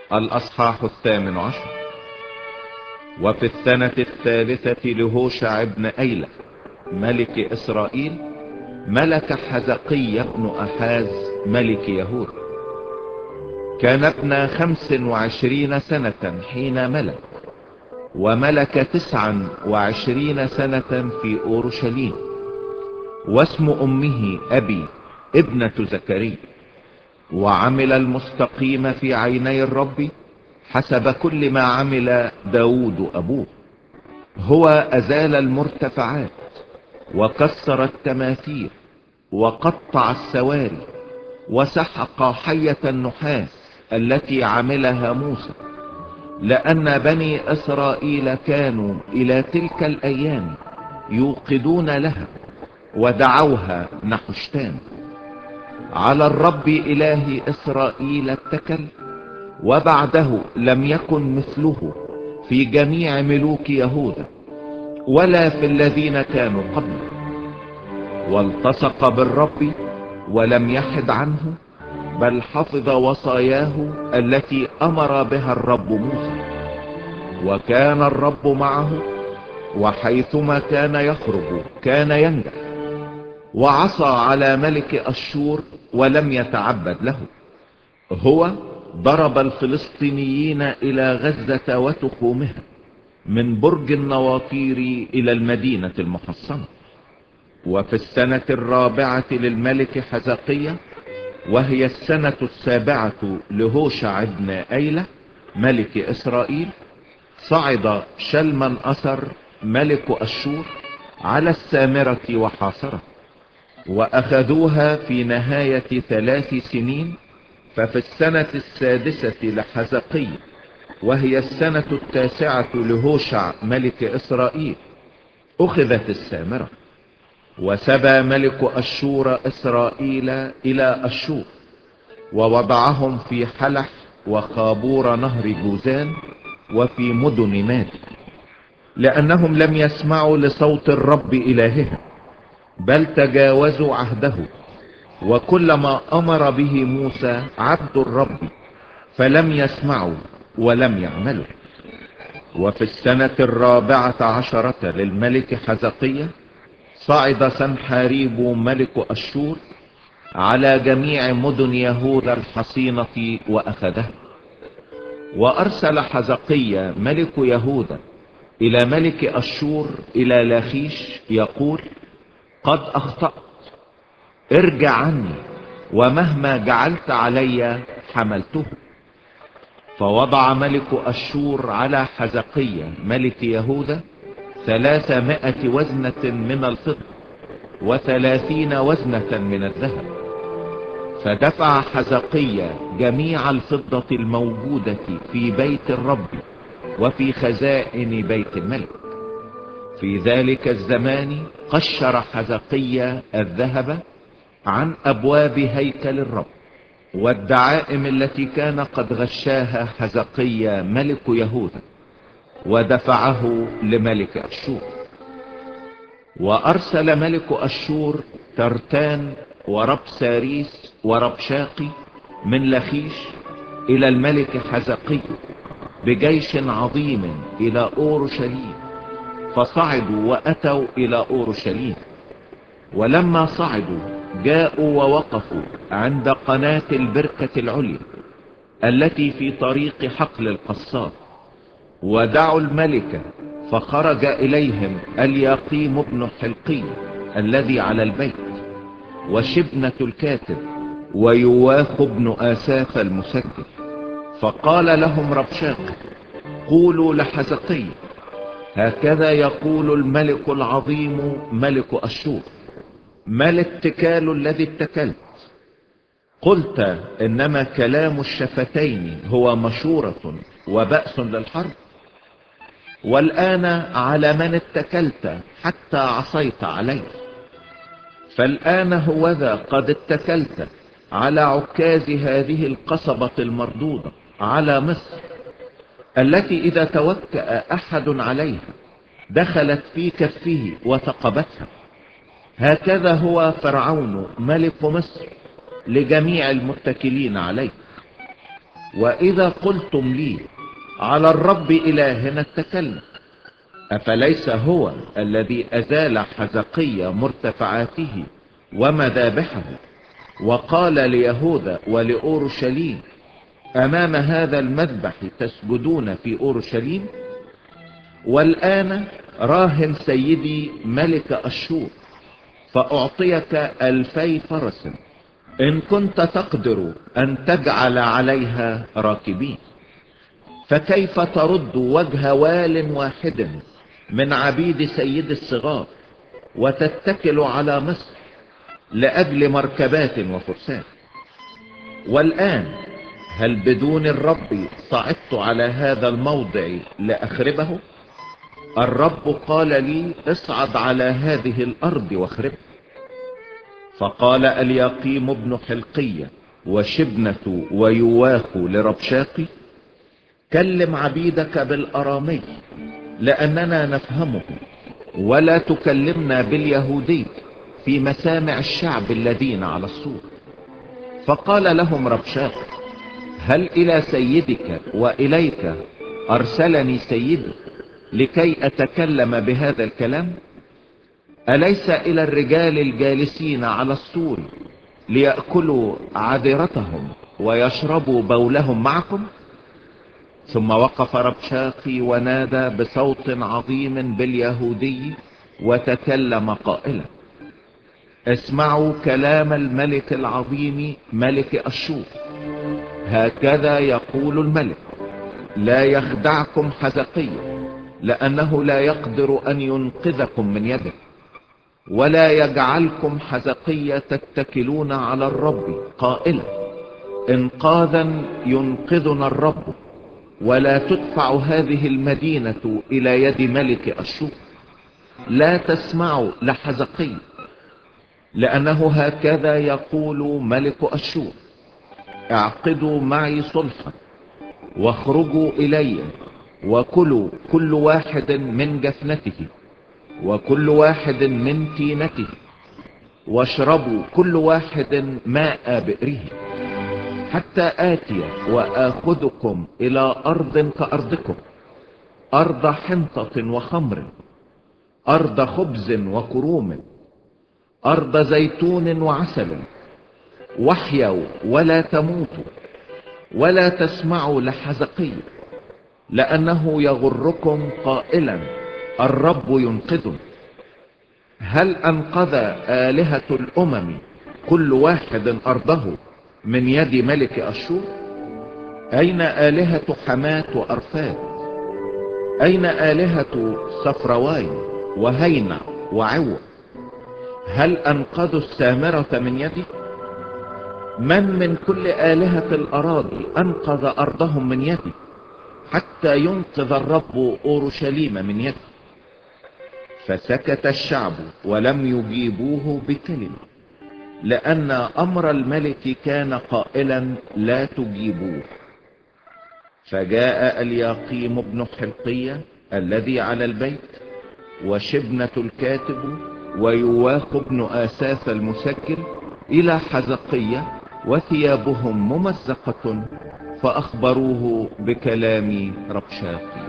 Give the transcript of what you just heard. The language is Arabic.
الأصحاح 18. وفي السنة 3 لهوشع ابن أيلة ملك إسرائيل ملك حزقي بن أحاز ملك يهوذا. كان ابن 25 سنة حين ملك، وملك 29 سنة في أورشليم. واسم أمه أبي ابنة زكريا. وعمل المستقيم في عيني الرب حسب كل ما عمل داود أبوه. هو أزال المرتفعات وكسر التماثيل وقطع السواري وسحق حية النحاس التي عملها موسى، لأن بني إسرائيل كانوا إلى تلك الأيام يوقدون لها ودعوها نحشتان. على الرب إله إسرائيل اتكل، وبعده لم يكن مثله في جميع ملوك يهوذا ولا في الذين كانوا قبله. والتصق بالرب ولم يحد عنه، بل حفظ وصاياه التي أمر بها الرب موسى. وكان الرب معه، وحيثما كان يخرج كان ينجح. وعصى على ملك أشور ولم يتعبد له. هو ضرب الفلسطينيين إلى غزة وتخومها، من برج النواطير إلى المدينة المحصنة. وفي السنة 4 للملك حزقية، وهي السنة 7 لهوشع ابن أيلة ملك إسرائيل، صعد شلمن أثر ملك أشور على السامرة وحاصرة، وأخذوها في نهاية 3 سنين. ففي السنة 6 لحزقي، وهي السنة 9 لهوشع ملك إسرائيل، أخذت السامرة. وسبى ملك أشور إسرائيل إلى أشور، ووضعهم في حلح وخابور نهر جوزان وفي مدن مادي، لأنهم لم يسمعوا لصوت الرب إلههم، بل تجاوزوا عهده وكل ما أمر به موسى عبد الرب، فلم يسمعوا ولم يعملوا. وفي السنة 14 للملك حزقية، صعد سنحاريب ملك أشور على جميع مدن يهوذا الحصينة وأخذها. وأرسل حزقية ملك يهوذا إلى ملك أشور إلى لاخيش يقول: قد أخطأت، ارجع عني، ومهما جعلت علي حملته. فوضع ملك أشور على حزقية ملك يهوذا 300 وزنة من الفضة و30 وزنة من الذهب. فدفع حزقية جميع الفضة الموجودة في بيت الرب وفي خزائن بيت الملك. في ذلك الزمان قشر حزقية الذهب عن أبواب هيكل الرب، والدعائم التي كان قد غشاها حزقية ملك يهوذا، ودفعه لملك أشور. وأرسل ملك أشور ترتان وربساريس وربشاقي من لخيش إلى الملك حزقي بجيش عظيم إلى أورشليم، فصعدوا وأتوا إلى أورشليم. ولما صعدوا جاءوا ووقفوا عند قناة البركة العليا التي في طريق حقل القصار، ودعوا الملك. فخرج إليهم الياقيم بن حلقي الذي على البيت، وشبنة الكاتب، ويواخ بن آساف المسجل. فقال لهم ربشاقي: قولوا لحزقي: هكذا يقول الملك العظيم ملك أشور: ما الاتكال الذي اتكلت؟ قلت إنما كلام الشفتين هو مشورة وبأس للحرب. والآن على من اتكلت حتى عصيت عليه؟ فالآن هوذا قد اتكلت على عكاز هذه القصبة المردودة على مصر، التي إذا توكأ أحد عليها دخلت في كفه وثقبتها. هكذا هو فرعون ملك مصر لجميع المتكلين عليه. وإذا قلتم لي على الرب إلهنا اتكلنا، أفليس هو الذي أزال حزقية مرتفعاته ومذابحه، وقال ليهوذا ولأورشليم أمام هذا المذبح تسجدون في أورشليم؟ والآن راهن سيدي ملك أشور فأعطيك 2000 فرس إن كنت تقدر أن تجعل عليها راكبين، فكيف ترد وجه وال واحد من عبيد سيد الصغار وتتكل على مصر لأجل مركبات وفرسان؟ والآن هل بدون الرب صعدت على هذا الموضع لأخربه؟ الرب قال لي اصعد على هذه الأرض واخربها. فقال الياقيم بن حلقية وشبنة ويواخ لربشاقي كلم عبيدك بالأرامي لأننا نفهمه، ولا تكلمنا باليهودي في مسامع الشعب الذين على السور. فقال لهم ربشاقي هل إلى سيدك وإليك أرسلني سيدي لكي أتكلم بهذا الكلام؟ أليس إلى الرجال الجالسين على السور ليأكلوا عذرتهم ويشربوا بولهم معكم؟ ثم وقف ربشاقي ونادى بصوت عظيم باليهودي وتكلم قائلا اسمعوا كلام الملك العظيم ملك أشور. هكذا يقول الملك لا يخدعكم حزقية، لأنه لا يقدر أن ينقذكم من يده، ولا يجعلكم حزقية تتكلون على الرب قائلا انقاذا ينقذنا الرب، ولا تدفع هذه المدينة إلى يد ملك أشور. لا تسمعوا لحزقية، لأنه هكذا يقول ملك أشور اعقدوا معي صلحا واخرجوا إلي وكلوا كل واحد من جفنته وكل واحد من تينته، واشربوا كل واحد ماء بئره، حتى آتي وآخذكم إلى أرض كأرضكم، أرض حنطة وخمر، أرض خبز وكروم، أرض زيتون وعسل، واحيوا ولا تموتوا، ولا تسمعوا لحزقية، لأنه يغركم قائلا الرب ينقذنا. هل أنقذ آلهة الأمم كل واحد أرضه من يد ملك أشور؟ أين آلهة حماة وأرفاد؟ أين آلهة صفرواي وهينع وعوة؟ هل أنقذوا السامرة من يدي؟ من كل آلهة الأراضي أنقذ أرضهم من يدي حتى ينقذ الرب أورشليم من يدي؟ فسكت الشعب ولم يجيبوه بكلمة، لأن أمر الملك كان قائلا لا تجيبوه. فجاء الياقيم بن حلقية الذي على البيت وشبنة الكاتب ويواخ بن آساف المسكر إلى حزقية وثيابهم ممزقة، فأخبروه بكلام ربشاقي.